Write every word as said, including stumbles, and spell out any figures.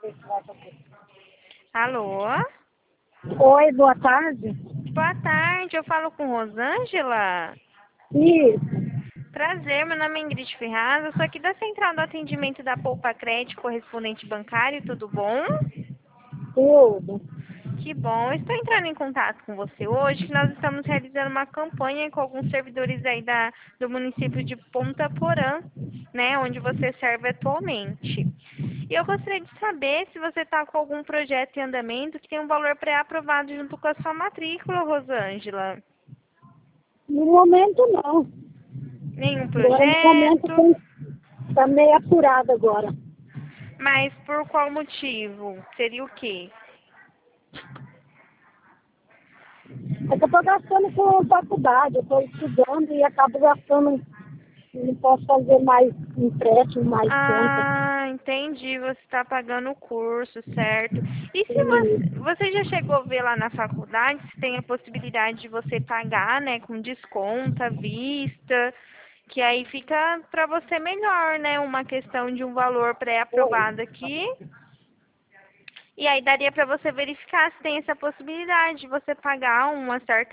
Alô? Oi, boa tarde. Boa tarde, eu falo com Rosângela. Isso, Prazer, meu nome é Ingrid Ferraz, eu sou aqui da Central do Atendimento da Poupa Crédito Correspondente Bancário, tudo bom? tudo. Que bom, eu estou entrando em contato com você hoje, que nós estamos realizando uma campanha com alguns servidores aí da, do município de Ponta Porã, né, onde você serve atualmente. E eu gostaria de saber se você está com algum projeto em andamento que tem um valor pré-aprovado junto com a sua matrícula, Rosângela. No momento não. Nenhum Agora no momento projeto, está meio apurado agora. mas por qual motivo? Seria o quê? É que eu estou gastando com faculdade, eu estou estudando e acabo gastando, não posso fazer mais empréstimo, mais conta. Ah, entendi. Você está pagando o curso, certo? E se E, você, você já chegou a ver lá na faculdade se tem a possibilidade de você pagar, né, com desconto, à vista, que aí fica para você melhor, né? Uma questão de um valor pré-aprovado aqui. E aí daria para você verificar se tem essa possibilidade de você pagar uma certa